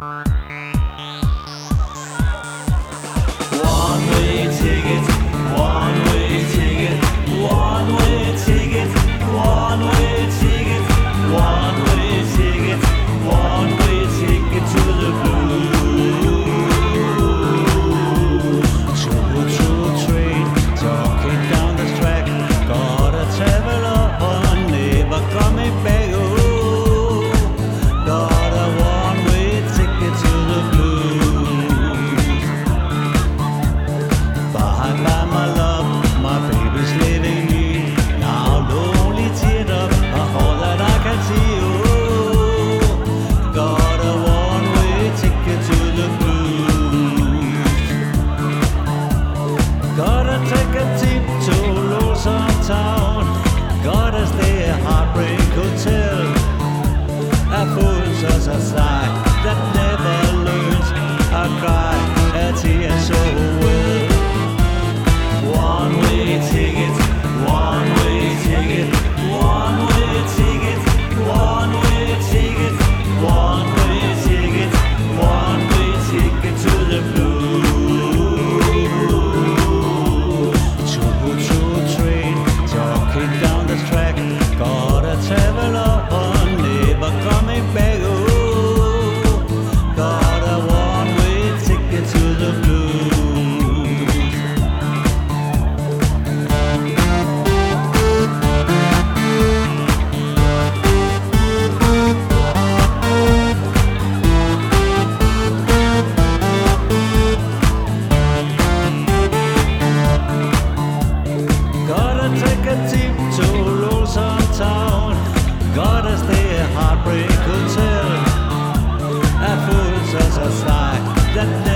One-way ticket, one-way ticket, one-way ticket, one-way ticket, one-way ticket, one-way ticket to the blues. Choo-choo train, talking down the track, gotta travel on, never coming back. Oh, got a one-way ticket to the blues. Bye bye my love, my baby's leaving me. Now lonely teardrop are all that I can see. Oh, got a one-way ticket to the blues. Gotta take a trip to Lonesome Town. Gotta stay at Heartbreak Hotel. A fool's as a sigh that never learns. I cry a tear so well. One-way ticket, one-way ticket, one-way ticket, one-way ticket, one-way ticket, one-way ticket to the blues. Choo-choo train, talking down the track, gotta travel on, never coming back. Oh, got a one-way ticket to the blues. Gotta take a trip to Lonesome Town. Gotta stay at Heartbreak Hotel. A fool's as a sigh that